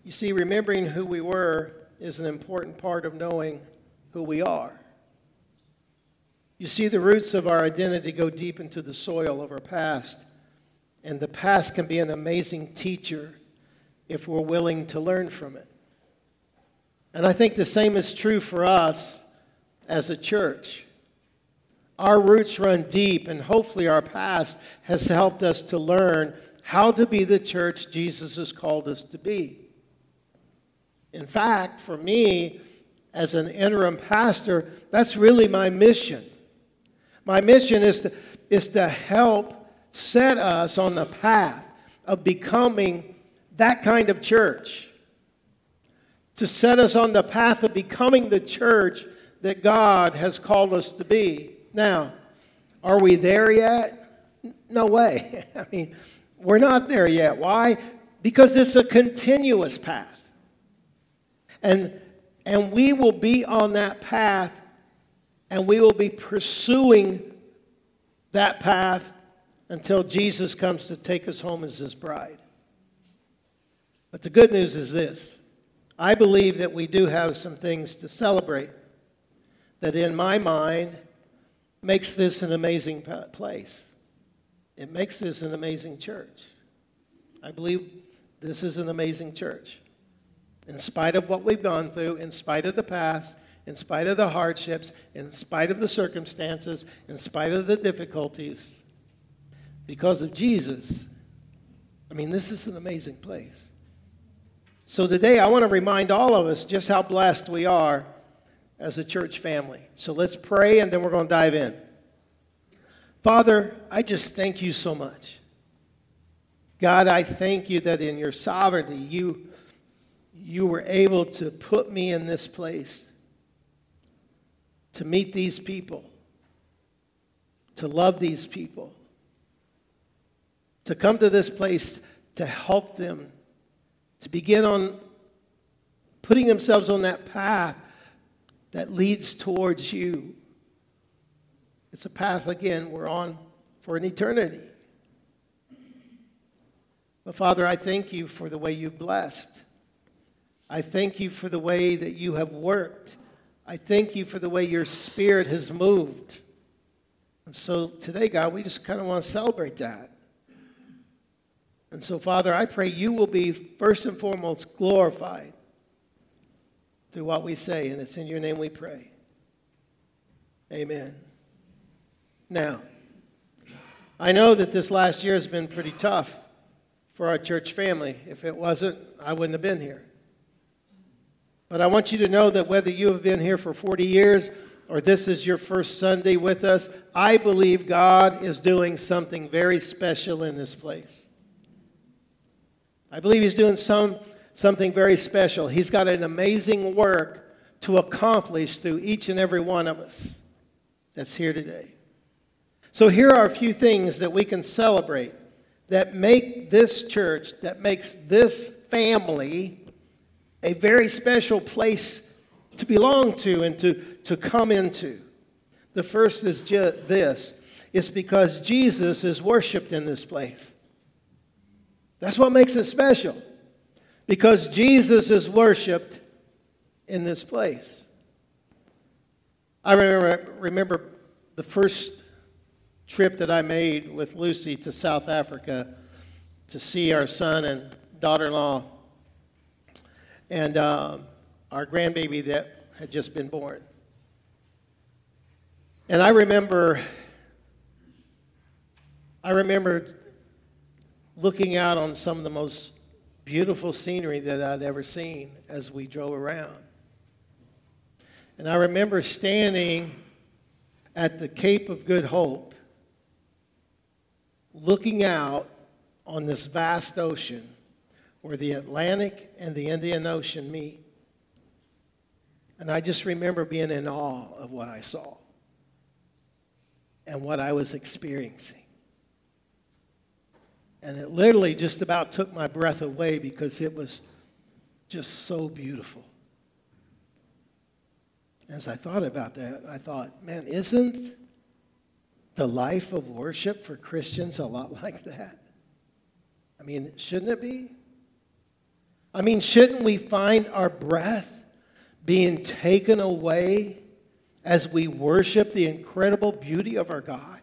You see, remembering who we were is an important part of knowing who we are. You see, the roots of our identity go deep into the soil of our past, and the past can be an amazing teacher if we're willing to learn from it. And I think the same is true for us as a church. Our roots run deep, and hopefully our past has helped us to learn how to be the church Jesus has called us to be. In fact, for me, as an interim pastor, that's really my mission. My mission is to help set us on the path of becoming that kind of church. To set us on the path of becoming the church that God has called us to be. Now, are we there yet? No way. I mean, we're not there yet. Why? Because it's a continuous path. And we will be on that path, and we will be pursuing that path until Jesus comes to take us home as his bride. But the good news is this. I believe that we do have some things to celebrate that in my mind makes this an amazing place. It makes this an amazing church. I believe this is an amazing church. In spite of what we've gone through, in spite of the past, in spite of the hardships, in spite of the circumstances, in spite of the difficulties, because of Jesus, I mean, this is an amazing place. So today I want to remind all of us just how blessed we are as a church family. So let's pray, and then we're going to dive in. Father, I just thank you so much. God, I thank you that in your sovereignty, you were able to put me in this place, to meet these people, to love these people, to come to this place to help them, to begin on putting themselves on that path that leads towards you. It's a path, again, we're on for an eternity. But Father, I thank you for the way you've blessed. I thank you for the way that you have worked. I thank you for the way your Spirit has moved. And so today, God, we just kind of want to celebrate that. And so, Father, I pray you will be first and foremost glorified through what we say, and it's in your name we pray. Amen. Now, I know that this last year has been pretty tough for our church family. If it wasn't, I wouldn't have been here. But I want you to know that whether you have been here for 40 years or this is your first Sunday with us, I believe God is doing something very special in this place. I believe he's doing something very special. He's got an amazing work to accomplish through each and every one of us that's here today. So here are a few things that we can celebrate that make this church, that makes this family a very special place to belong to and to come into. The first is just this. It's because Jesus is worshiped in this place. That's what makes it special. Because Jesus is worshiped in this place. I remember the first trip that I made with Lucy to South Africa to see our son and daughter-in-law and our grandbaby that had just been born. And I remember looking out on some of the most beautiful scenery that I'd ever seen as we drove around. And I remember standing at the Cape of Good Hope, looking out on this vast ocean where the Atlantic and the Indian Ocean meet. And I just remember being in awe of what I saw and what I was experiencing. And it literally just about took my breath away because it was just so beautiful. As I thought about that, I thought, man, isn't the life of worship for Christians a lot like that? I mean, shouldn't it be? I mean, shouldn't we find our breath being taken away as we worship the incredible beauty of our God?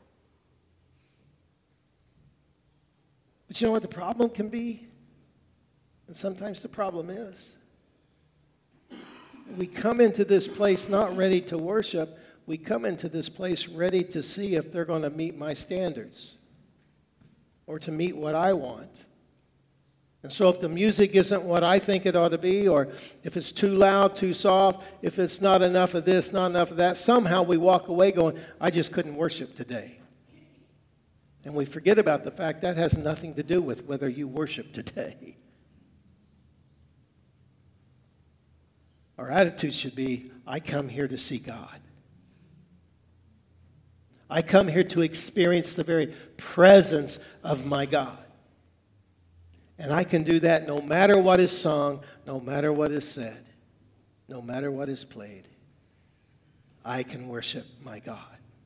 But you know what the problem can be? And sometimes the problem is, we come into this place not ready to worship. We come into this place ready to see if they're going to meet my standards or to meet what I want. And so if the music isn't what I think it ought to be, or if it's too loud, too soft, if it's not enough of this, not enough of that, somehow we walk away going, I just couldn't worship today. And we forget about the fact that has nothing to do with whether you worship today. Our attitude should be, I come here to see God. I come here to experience the very presence of my God. And I can do that no matter what is sung, no matter what is said, no matter what is played. I can worship my God.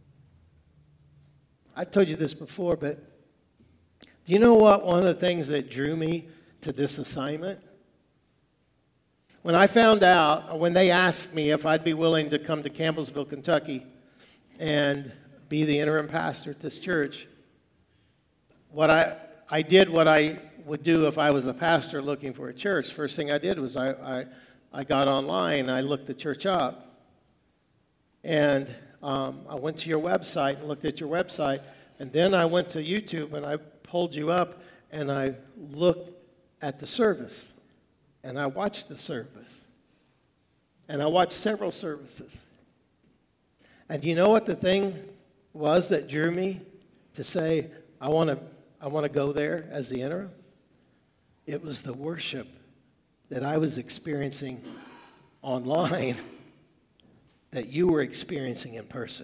I've told you this before, but do you know what one of the things that drew me to this assignment? When I found out, or when they asked me if I'd be willing to come to Campbellsville, Kentucky, and be the interim pastor at this church, what I did what I would do if I was a pastor looking for a church. First thing I did was I got online, I looked the church up, and I went to your website and looked at your website, and then I went to YouTube and I pulled you up and I looked at the service, and I watched the service, and I watched several services. And you know what the thing was that drew me to say, I want to go there as the interim? It was the worship that I was experiencing online that you were experiencing in person.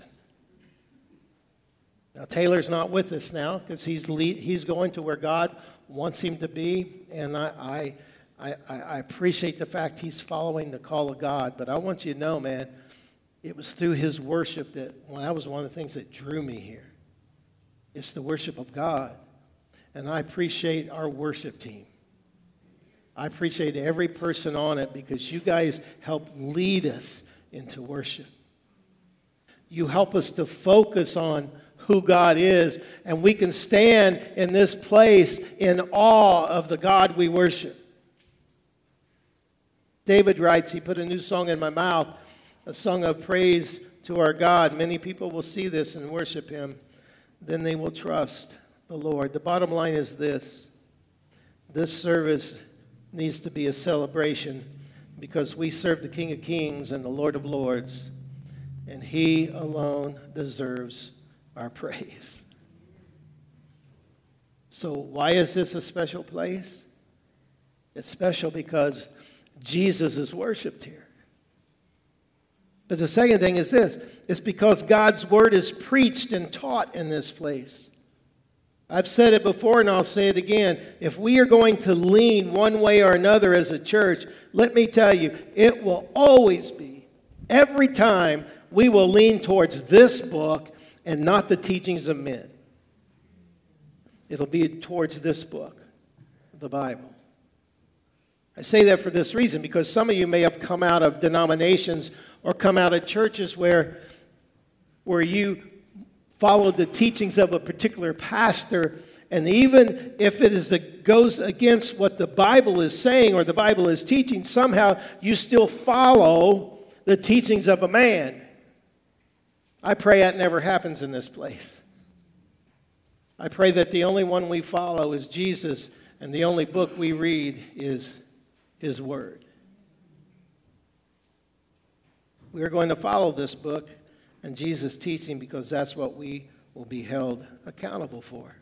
Now, Taylor's not with us now because he's going to where God wants him to be, and I appreciate the fact he's following the call of God. But I want you to know, man, it was through his worship that was one of the things that drew me here. It's the worship of God. And I appreciate our worship team. I appreciate every person on it because you guys help lead us into worship. You help us to focus on who God is, and we can stand in this place in awe of the God we worship. David writes, he put a new song in my mouth, a song of praise to our God. Many people will see this and worship him. Then they will trust the Lord. The bottom line is this. This service needs to be a celebration because we serve the King of Kings and the Lord of Lords, and he alone deserves our praise. So why is this a special place? It's special because Jesus is worshiped here. But the second thing is this. It's because God's word is preached and taught in this place. I've said it before and I'll say it again. If we are going to lean one way or another as a church, let me tell you, it will always be, every time, we will lean towards this book and not the teachings of men. It'll be towards this book, the Bible. I say that for this reason, because some of you may have come out of denominations or come out of churches where you followed the teachings of a particular pastor, and even if it goes against what the Bible is saying or the Bible is teaching, somehow you still follow the teachings of a man. I pray that never happens in this place. I pray that the only one we follow is Jesus, and the only book we read is his word. We are going to follow this book and Jesus' teaching because that's what we will be held accountable for.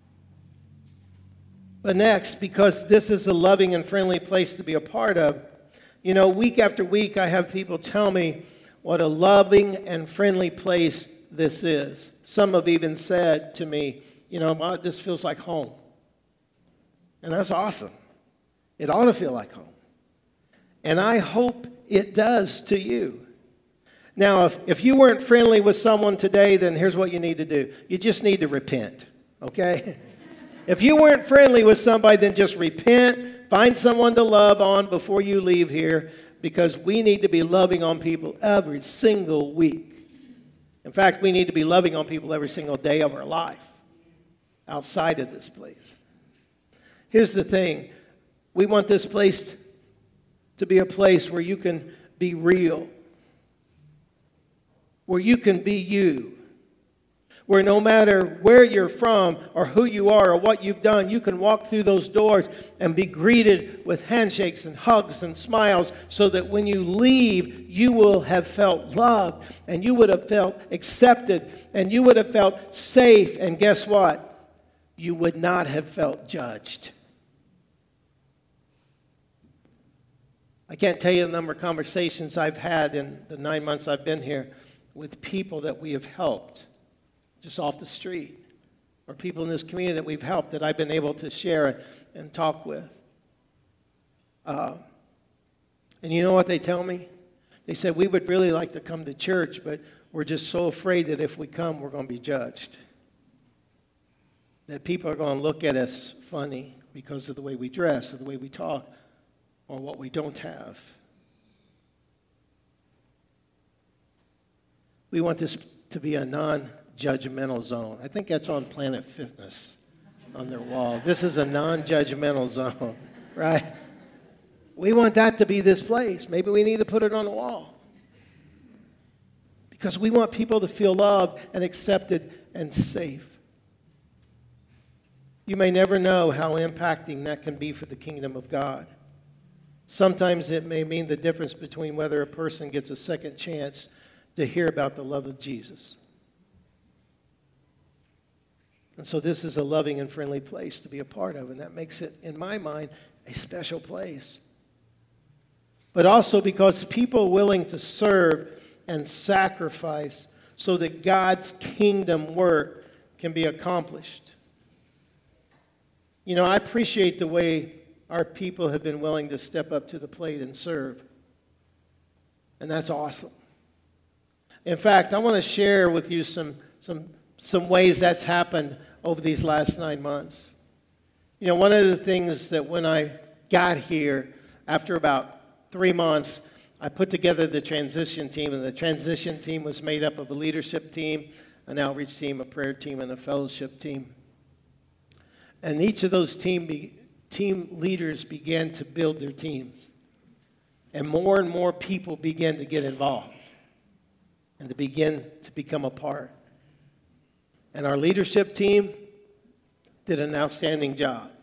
But next, because this is a loving and friendly place to be a part of, you know, week after week I have people tell me what a loving and friendly place this is. Some have even said to me, you know, this feels like home. And that's awesome. It ought to feel like home. And I hope it does to you. Now, if you weren't friendly with someone today, then here's what you need to do. You just need to repent, okay? If you weren't friendly with somebody, then just repent, find someone to love on before you leave here, because we need to be loving on people every single week. In fact, we need to be loving on people every single day of our life outside of this place. Here's the thing. We want this place to be a place where you can be real, where you can be you, where no matter where you're from or who you are or what you've done, you can walk through those doors and be greeted with handshakes and hugs and smiles, so that when you leave, you will have felt loved, and you would have felt accepted, and you would have felt safe. And guess what? You would not have felt judged. I can't tell you the number of conversations I've had in the 9 months I've been here with people that we have helped just off the street, or people in this community that we've helped that I've been able to share and talk with. And you know what they tell me? They said, we would really like to come to church, but we're just so afraid that if we come, we're going to be judged. That people are going to look at us funny because of the way we dress or the way we talk or what we don't have. We want this to be a non-judgmental zone. I think that's on Planet Fitness on their wall. This is a non-judgmental zone, right? We want that to be this place. Maybe we need to put it on the wall. Because we want people to feel loved and accepted and safe. You may never know how impacting that can be for the kingdom of God. Sometimes it may mean the difference between whether a person gets a second chance to hear about the love of Jesus. And so this is a loving and friendly place to be a part of, and that makes it, in my mind, a special place. But also because people willing to serve and sacrifice so that God's kingdom work can be accomplished. You know, I appreciate the way our people have been willing to step up to the plate and serve. And that's awesome. In fact, I want to share with you some ways that's happened over these last 9 months. You know, one of the things that when I got here, after about 3 months, I put together the transition team, and the transition team was made up of a leadership team, an outreach team, a prayer team, and a fellowship team. And each of those team leaders began to build their teams. And more people began to get involved and to begin to become a part. And our leadership team did an outstanding job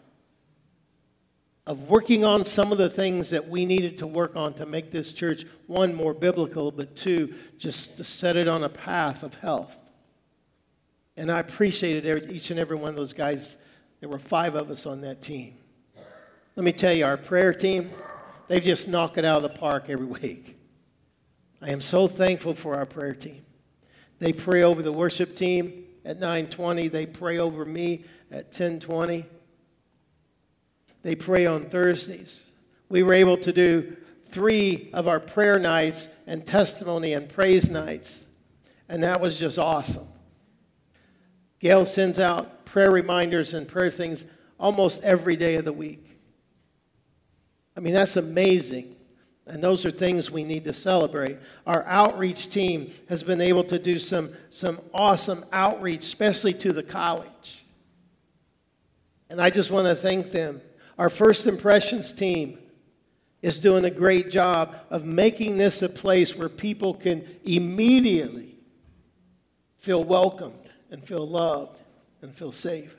of working on some of the things that we needed to work on to make this church, one, more biblical, but two, just to set it on a path of health. And I appreciated each and every one of those guys. There were 5 of us on that team. Let me tell you, our prayer team, they just knock it out of the park every week. I am so thankful for our prayer team. They pray over the worship team at 9:20. They pray over me at 10:20. They pray on Thursdays. We were able to do 3 of our prayer nights and testimony and praise nights, and that was just awesome. Gail sends out prayer reminders and prayer things almost every day of the week. I mean, that's amazing. And those are things we need to celebrate. Our outreach team has been able to do some awesome outreach, especially to the college. And I just want to thank them. Our First Impressions team is doing a great job of making this a place where people can immediately feel welcomed and feel loved and feel safe.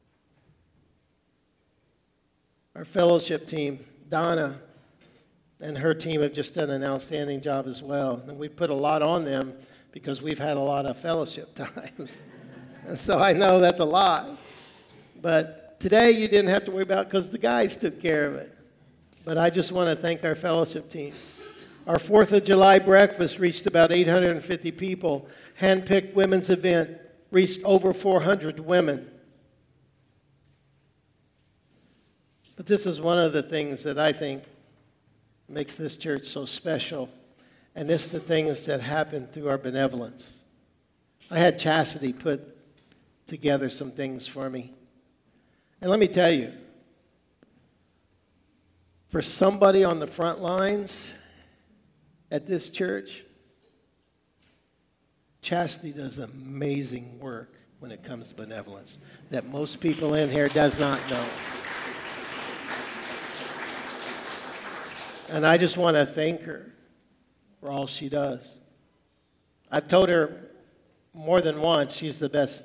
Our fellowship team, Donna and her team, have just done an outstanding job as well. And we put a lot on them because we've had a lot of fellowship times. And so I know that's a lot. But today you didn't have to worry about it because the guys took care of it. But I just want to thank our fellowship team. Our 4th of July breakfast reached about 850 people. Handpicked women's event reached over 400 women. But this is one of the things that I think makes this church so special, and this is the things that happen through our benevolence. I had Chastity put together some things for me, And let me tell you, for somebody on the front lines at this church, Chastity does amazing work when it comes to benevolence that most people in here does not know. And I just want to thank her for all she does. I've told her more than once she's the best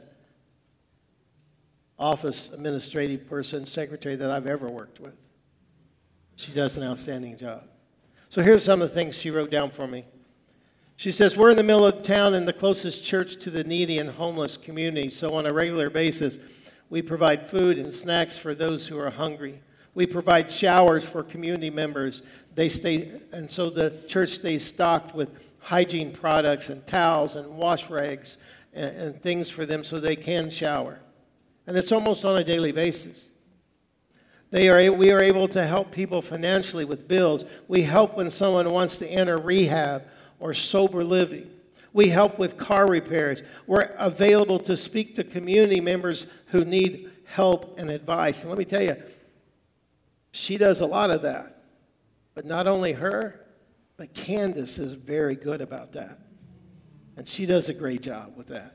office administrative person, secretary that I've ever worked with. She does an outstanding job. So here's some of the things she wrote down for me. She says, we're in the middle of town in the closest church to the needy and homeless community. So on a regular basis, we provide food and snacks for those who are hungry. We provide showers for community members. And so the church stays stocked with hygiene products and towels and wash rags and things for them so they can shower. And it's almost on a daily basis. We are able to help people financially with bills. We help when someone wants to enter rehab or sober living. We help with car repairs. We're available to speak to community members who need help and advice. And let me tell you, she does a lot of that. But not only her, but Candace is very good about that. And she does a great job with that.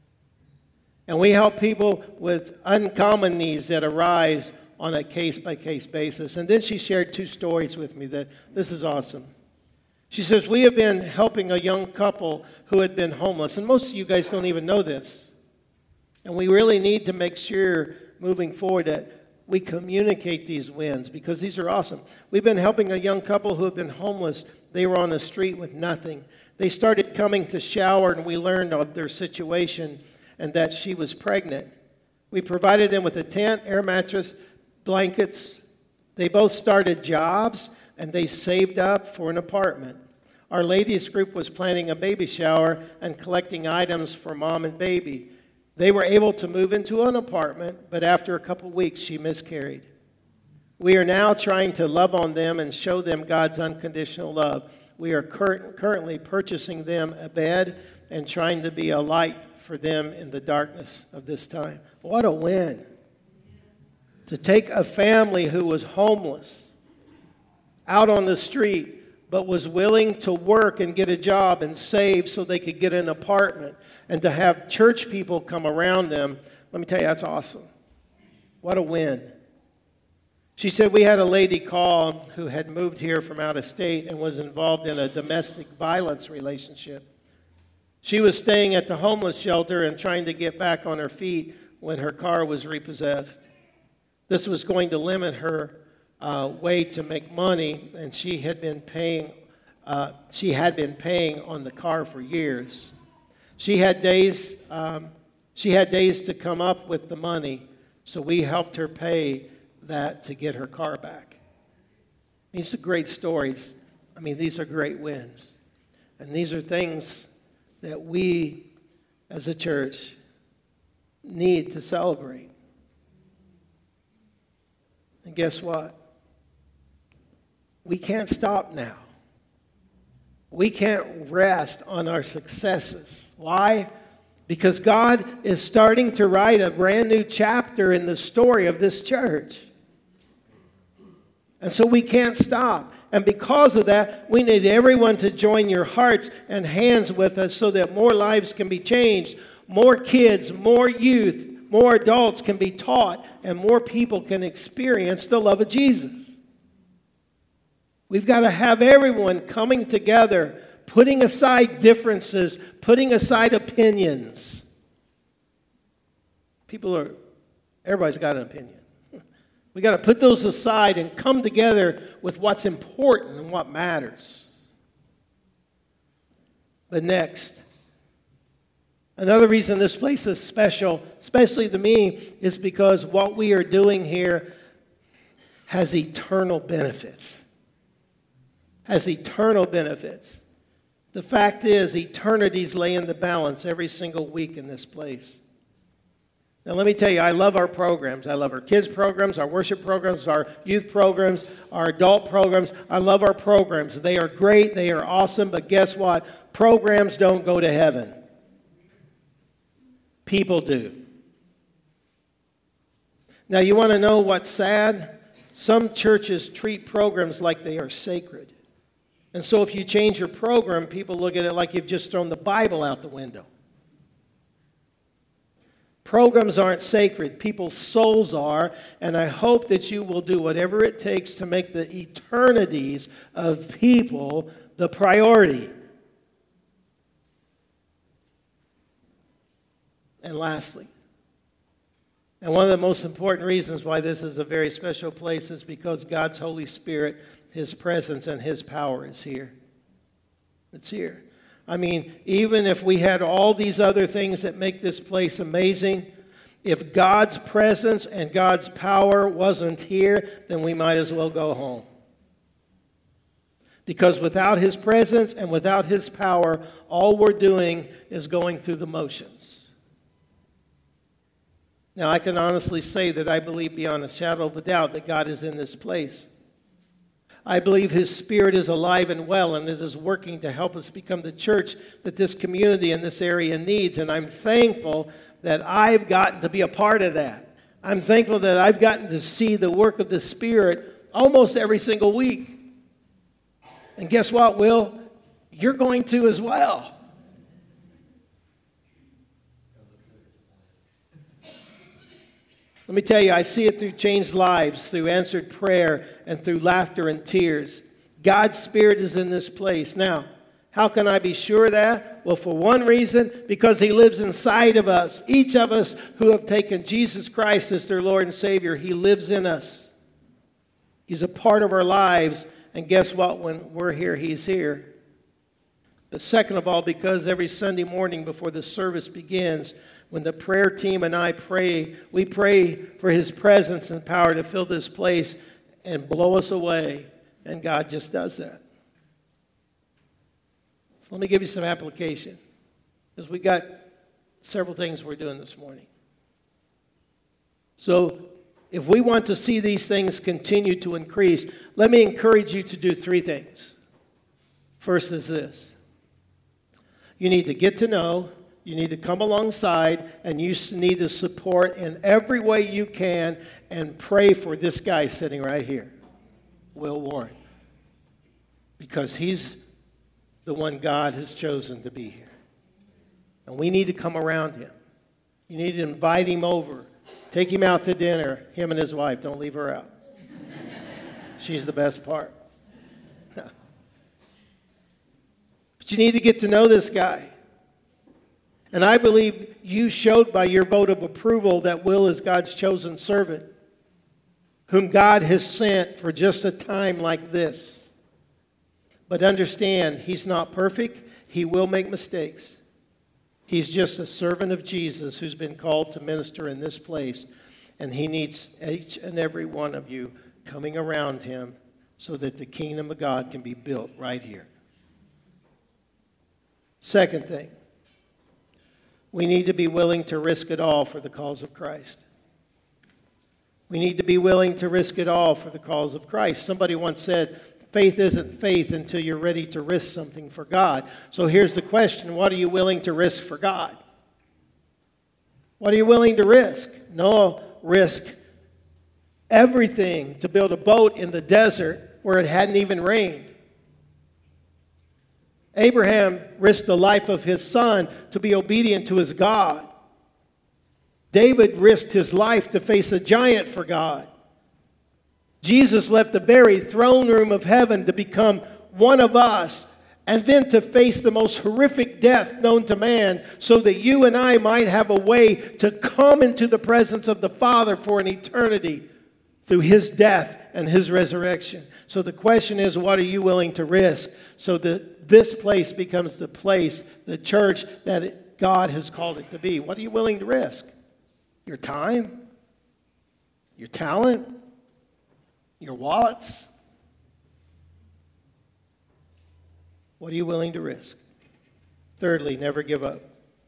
And we help people with uncommon needs that arise on a case-by-case basis. And then she shared 2 stories with me that this is awesome. She says, we have been helping a young couple who had been homeless. And most of you guys don't even know this. And we really need to make sure moving forward that we communicate these wins because these are awesome. We've been helping a young couple who have been homeless. They were on the street with nothing. They started coming to shower, and we learned of their situation and that she was pregnant. We provided them with a tent, air mattress, blankets. They both started jobs, and they saved up for an apartment. Our ladies group was planning a baby shower and collecting items for mom and baby. They were able to move into an apartment, but after a couple weeks, she miscarried. We are now trying to love on them and show them God's unconditional love. We are currently purchasing them a bed and trying to be a light for them in the darkness of this time. What a win. To take a family who was homeless, out on the street, but was willing to work and get a job and save so they could get an apartment, and to have church people come around them. Let me tell you, that's awesome. What a win. She said we had a lady call who had moved here from out of state and was involved in a domestic violence relationship. She was staying at the homeless shelter and trying to get back on her feet when her car was repossessed. This was going to limit her way to make money, and she had been paying on the car for years. She had days to come up with the money, so we helped her pay that to get her car back. These are great stories. I mean, these are great wins. And these are things that we as a church need to celebrate. And guess what? We can't stop now. We can't rest on our successes. Why? Because God is starting to write a brand new chapter in the story of this church. And so we can't stop. And because of that, we need everyone to join your hearts and hands with us so that more lives can be changed, more kids, more youth, more adults can be taught, and more people can experience the love of Jesus. We've got to have everyone coming together, putting aside differences, putting aside opinions. Everybody's got an opinion. We got to put those aside and come together with what's important and what matters. But next, another reason this place is special, especially to me, is because what we are doing here has eternal benefits. Has eternal benefits. The fact is, eternities lay in the balance every single week in this place. Now, let me tell you, I love our programs. I love our kids' programs, our worship programs, our youth programs, our adult programs. I love our programs. They are great. They are awesome. But guess what? Programs don't go to heaven. People do. Now, you want to know what's sad? Some churches treat programs like they are sacred. And so if you change your program, people look at it like you've just thrown the Bible out the window. Programs aren't sacred. People's souls are. And I hope that you will do whatever it takes to make the eternities of people the priority. And lastly, and one of the most important reasons why this is a very special place is because God's Holy Spirit, His presence and His power is here. It's here. I mean, even if we had all these other things that make this place amazing, if God's presence and God's power wasn't here, then we might as well go home. Because without His presence and without His power, all we're doing is going through the motions. Now, I can honestly say that I believe beyond a shadow of a doubt that God is in this place. I believe His Spirit is alive and well, and it is working to help us become the church that this community and this area needs. And I'm thankful that I've gotten to be a part of that. I'm thankful that I've gotten to see the work of the Spirit almost every single week. And guess what, Will? You're going to as well. Let me tell you, I see it through changed lives, through answered prayer, and through laughter and tears. God's Spirit is in this place. Now, how can I be sure of that? Well, for one reason, because He lives inside of us. Each of us who have taken Jesus Christ as their Lord and Savior, He lives in us. He's a part of our lives, and guess what? When we're here, He's here. But second of all, because every Sunday morning before the service begins, when the prayer team and I pray, we pray for His presence and power to fill this place and blow us away. And God just does that. So let me give you some application, because we got several things we're doing this morning. So if we want to see these things continue to increase, let me encourage you to do three things. First is this. You need to get to know. You need to come alongside, and you need to support in every way you can and pray for this guy sitting right here, Will Warren, because he's the one God has chosen to be here. And we need to come around him. You need to invite him over. Take him out to dinner, him and his wife. Don't leave her out. She's the best part. But you need to get to know this guy. And I believe you showed by your vote of approval that Will is God's chosen servant, whom God has sent for just a time like this. But understand, he's not perfect. He will make mistakes. He's just a servant of Jesus who's been called to minister in this place. And he needs each and every one of you coming around him so that the kingdom of God can be built right here. Second thing. We need to be willing to risk it all for the cause of Christ. We need to be willing to risk it all for the cause of Christ. Somebody once said, faith isn't faith until you're ready to risk something for God. So here's the question, what are you willing to risk for God? What are you willing to risk? Noah risked everything to build a boat in the desert where it hadn't even rained. Abraham risked the life of his son to be obedient to his God. David risked his life to face a giant for God. Jesus left the very throne room of heaven to become one of us and then to face the most horrific death known to man so that you and I might have a way to come into the presence of the Father for an eternity through his death and his resurrection. So the question is, what are you willing to risk so that this place becomes the place, the church that God has called it to be? What are you willing to risk? Your time? Your talent? Your wallets? What are you willing to risk? Thirdly, never give up.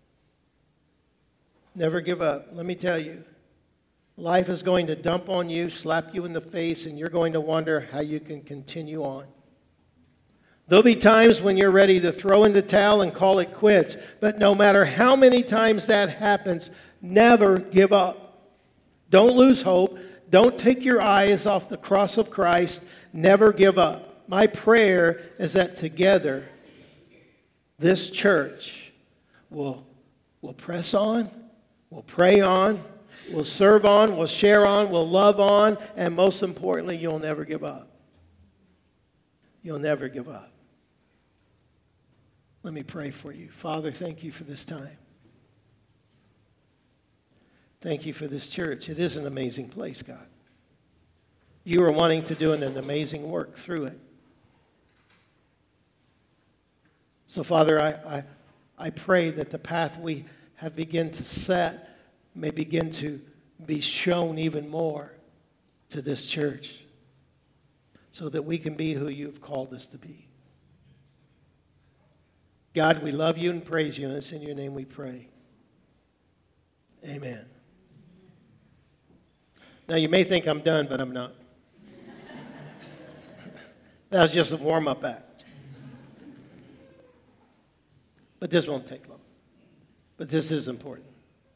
Never give up. Let me tell you, life is going to dump on you, slap you in the face, and you're going to wonder how you can continue on. There'll be times when you're ready to throw in the towel and call it quits, but no matter how many times that happens, never give up. Don't lose hope. Don't take your eyes off the cross of Christ. Never give up. My prayer is that together, this church will press on, will pray on, will serve on, will share on, will love on, and most importantly, you'll never give up. You'll never give up. Let me pray for you. Father, thank you for this time. Thank you for this church. It is an amazing place, God. You are wanting to do an amazing work through it. So, Father, I pray that the path we have begun to set may begin to be shown even more to this church so that we can be who you've called us to be. God, we love you and praise you, and it's in your name we pray. Amen. Now, you may think I'm done, but I'm not. That was just a warm-up act. But this won't take long. But this is important.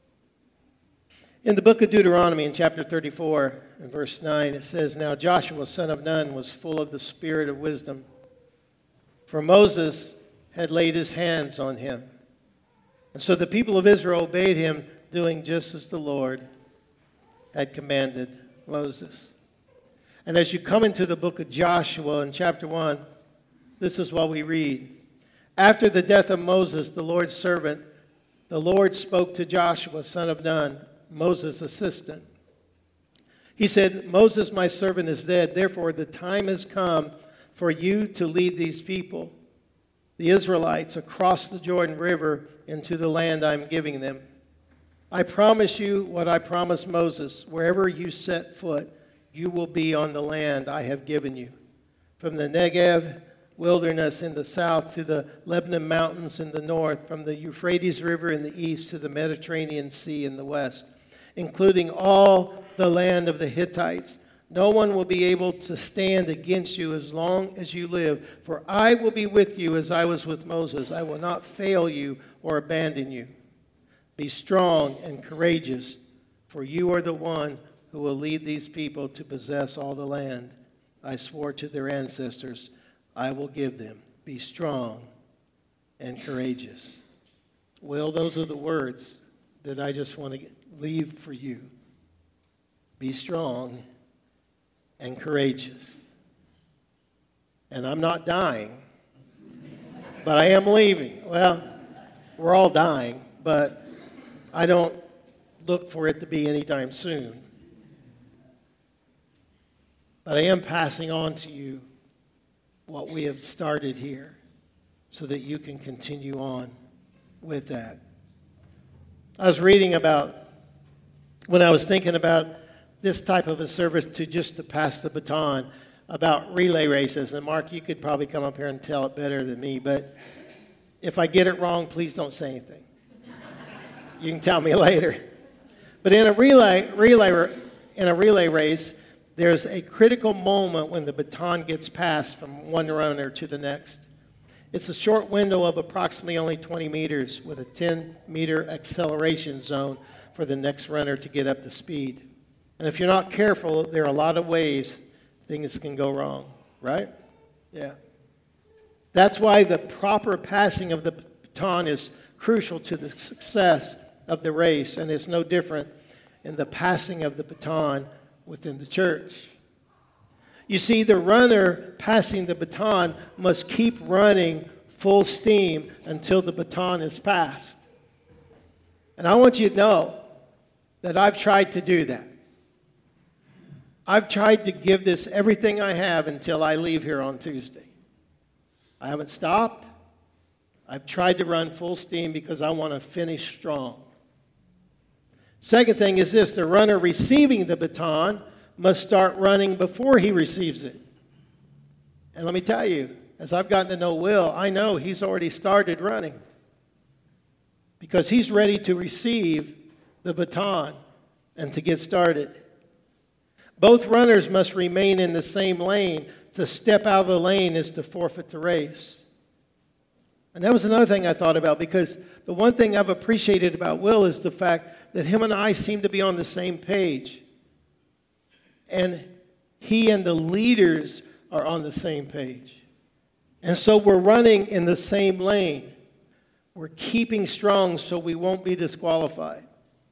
In the book of Deuteronomy, in chapter 34, in verse 9, it says, "Now Joshua, son of Nun, was full of the spirit of wisdom, for Moses had laid his hands on him. And so the people of Israel obeyed him, doing just as the Lord had commanded Moses." And as you come into the book of Joshua in chapter 1, this is what we read. "After the death of Moses, the Lord's servant, the Lord spoke to Joshua, son of Nun, Moses' assistant. He said, 'Moses, my servant, is dead. Therefore, the time has come for you to lead these people, the Israelites, across the Jordan River into the land I am giving them. I promise you what I promised Moses. Wherever you set foot, you will be on the land I have given you, from the Negev wilderness in the south to the Lebanon mountains in the north, from the Euphrates River in the east to the Mediterranean Sea in the west, including all the land of the Hittites. No one will be able to stand against you as long as you live, for I will be with you as I was with Moses. I will not fail you or abandon you. Be strong and courageous, for you are the one who will lead these people to possess all the land I swore to their ancestors I will give them. Be strong and courageous." Well, those are the words that I just want to leave for you. Be strong and courageous. And I'm not dying, but I am leaving. Well, we're all dying, but I don't look for it to be anytime soon. But I am passing on to you what we have started here so that you can continue on with that. I was reading about, when I was thinking about this type of a service to pass the baton, about relay races. And Mark, you could probably come up here and tell it better than me, but if I get it wrong, please don't say anything. You can tell me later. But in a relay race, there's a critical moment when the baton gets passed from one runner to the next. It's a short window of approximately only 20 meters with a 10-meter acceleration zone for the next runner to get up to speed. And if you're not careful, there are a lot of ways things can go wrong, right? Yeah. That's why the proper passing of the baton is crucial to the success of the race, and it's no different in the passing of the baton within the church. You see, the runner passing the baton must keep running full steam until the baton is passed. And I want you to know that I've tried to do that. I've tried to give this everything I have until I leave here on Tuesday. I haven't stopped. I've tried to run full steam because I want to finish strong. Second thing is this: the runner receiving the baton must start running before he receives it. And let me tell you, as I've gotten to know Will, I know he's already started running because he's ready to receive the baton and to get started. Both runners must remain in the same lane. To step out of the lane is to forfeit the race. And that was another thing I thought about, because the one thing I've appreciated about Will is the fact that him and I seem to be on the same page. And he and the leaders are on the same page. And so we're running in the same lane. We're keeping strong so we won't be disqualified.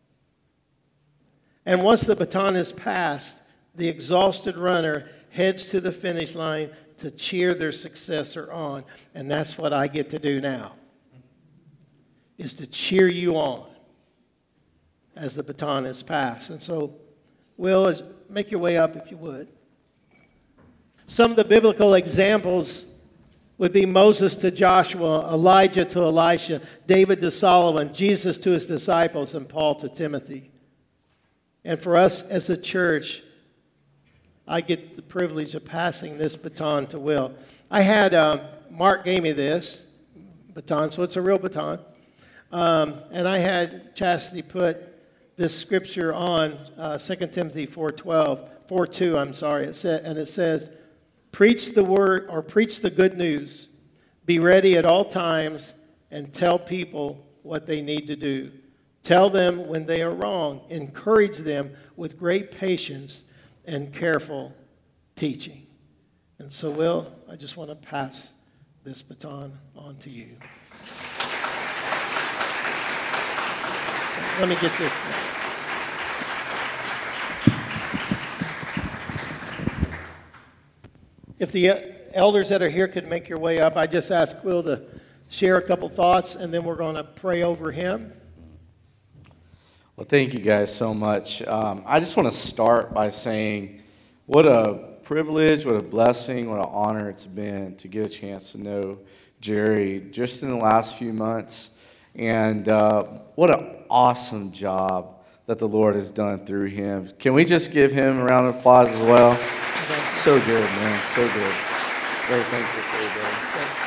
And once the baton is passed, the exhausted runner heads to the finish line to cheer their successor on. And that's what I get to do now, is to cheer you on as the baton is passed. And so, Will, make your way up if you would. Some of the biblical examples would be Moses to Joshua, Elijah to Elisha, David to Solomon, Jesus to his disciples, and Paul to Timothy. And for us as a church, I get the privilege of passing this baton to Will. I had, Mark gave me this baton, so it's a real baton. And I had Chastity put this scripture on 2 Timothy 4:2. It says, preach the word, or preach the good news. Be ready at all times and tell people what they need to do. Tell them when they are wrong. Encourage them with great patience and careful teaching. And so, Will, I just want to pass this baton on to you. Let me get this one. If the elders that are here could make your way up, I just ask Will to share a couple thoughts, and then we're going to pray over him. Well, thank you guys so much. I just want to start by saying what a privilege, what a blessing, what an honor it's been to get a chance to know Jerry just in the last few months. And what an awesome job that the Lord has done through him. Can we just give him a round of applause as well? So good, man. So good. Very thankful for you, brother.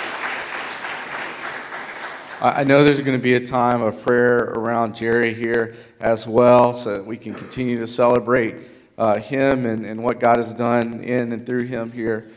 I know there's going to be a time of prayer around Jerry here as well, so that we can continue to celebrate him and what God has done in and through him here.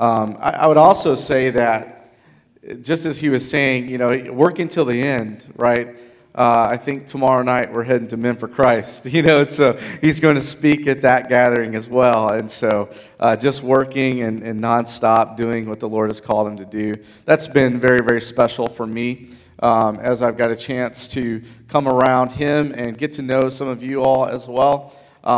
I would also say that, just as he was saying, you know, working till the end, right? I think tomorrow night we're heading to Men for Christ, you know, so he's going to speak at that gathering as well. And so just working and nonstop doing what the Lord has called him to do. That's been very, very special for me as I've got a chance to come around him and get to know some of you all as well.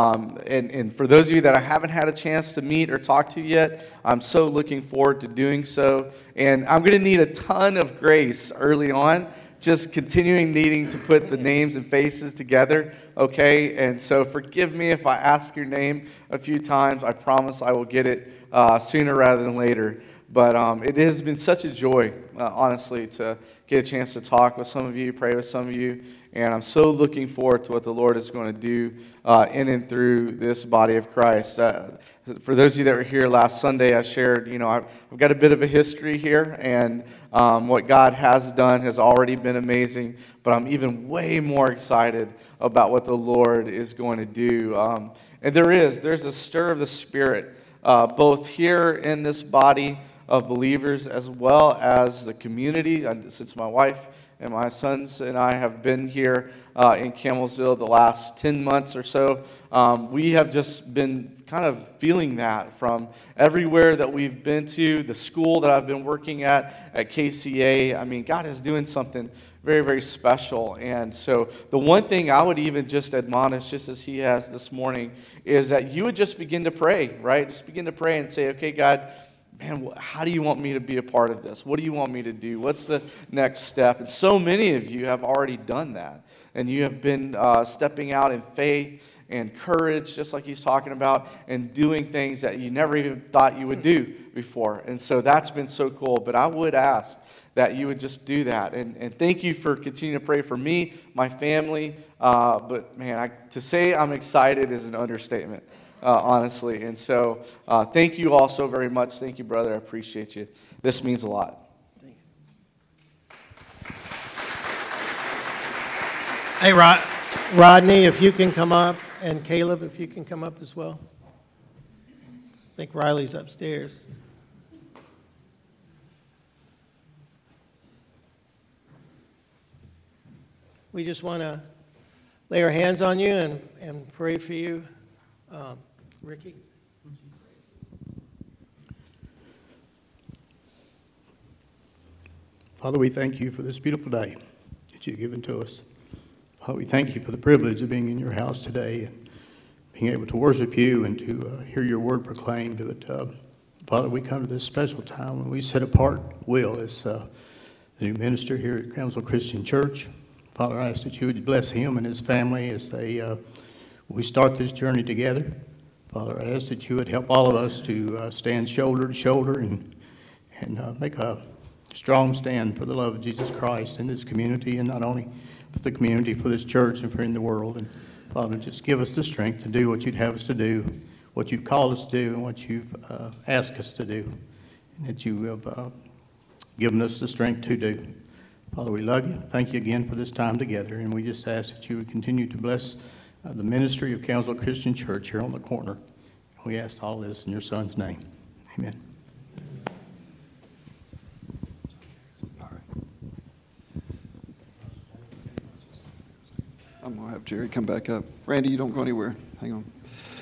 And for those of you that I haven't had a chance to meet or talk to yet, I'm so looking forward to doing so. And I'm going to need a ton of grace early on, just continuing needing to put the names and faces together, okay? And so forgive me if I ask your name a few times. I promise I will get it sooner rather than later. But it has been such a joy, honestly, to get a chance to talk with some of you, pray with some of you. And I'm so looking forward to what the Lord is going to do in and through this body of Christ. For those of you that were here last Sunday, I shared, you know, I've got a bit of a history here, and what God has done has already been amazing, but I'm even way more excited about what the Lord is going to do. And there's a stir of the Spirit, both here in this body of believers as well as the community. Since my wife and my sons and I have been here in Campbellsville the last 10 months or so, we have just been kind of feeling that from everywhere that we've been to, the school that I've been working at KCA. I mean, God is doing something very, very special. And so the one thing I would even just admonish, just as he has this morning, is that you would just begin to pray, right? Just begin to pray and say, okay, God, man, how do you want me to be a part of this? What do you want me to do? What's the next step? And so many of you have already done that. And you have been stepping out in faith and courage, just like he's talking about, and doing things that you never even thought you would do before. And so that's been so cool. But I would ask that you would just do that. And thank you for continuing to pray for me, my family. But, man, to say I'm excited is an understatement. Honestly. And so thank you all so very much. Thank you, brother. I appreciate you. This means a lot. Thank you. Hey, Rodney, if you can come up, and Caleb, if you can come up as well. I think Riley's upstairs. We just want to lay our hands on you and pray for you. Ricky? Father, we thank you for this beautiful day that you've given to us. Father, we thank you for the privilege of being in your house today and being able to worship you and to hear your word proclaimed. But, Father, we come to this special time when we set apart Will as the new minister here at Crownsville Christian Church. Father, I ask that you would bless him and his family as we start this journey together. Father, I ask that you would help all of us to stand shoulder to shoulder and make a strong stand for the love of Jesus Christ in this community, and not only for the community, for this church and for in the world. And Father, just give us the strength to do what you'd have us to do, what you've called us to do, and what you've asked us to do, and that you have given us the strength to do. Father, we love you. Thank you again for this time together, and we just ask that you would continue to bless the ministry of Crownsville Christian Church here on the corner. And we ask all this in your Son's name. Amen. I'm going to have Jerry come back up. Randy, you don't go anywhere. Hang on.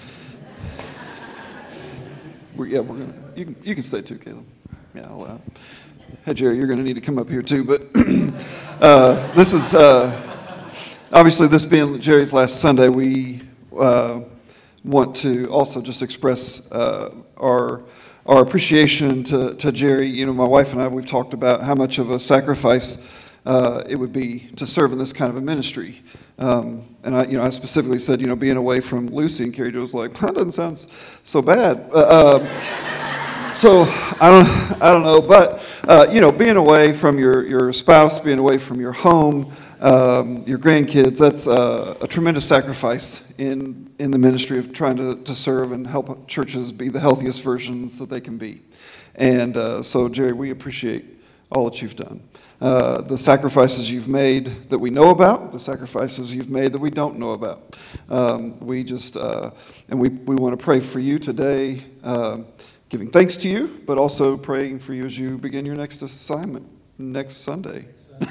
We're going to. You can stay too, Caleb. Yeah, I'll. Hey, Jerry, you're going to need to come up here too. But this is obviously, this being Jerry's last Sunday, we want to also just express our appreciation to Jerry. You know, my wife and I, we've talked about how much of a sacrifice it would be to serve in this kind of a ministry. And I specifically said, being away from Lucy, and Carrie Jo was like, that doesn't sound so bad. So I don't know, but being away from your spouse, being away from your home, your grandkids, that's a tremendous sacrifice in the ministry of trying to serve and help churches be the healthiest versions that they can be. And so, Jerry, we appreciate all that you've done. The sacrifices you've made that we know about, the sacrifices you've made that we don't know about. We want to pray for you today, giving thanks to you, but also praying for you as you begin your next assignment next Sunday.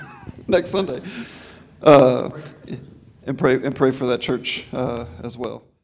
Next Sunday. And pray for that church as well.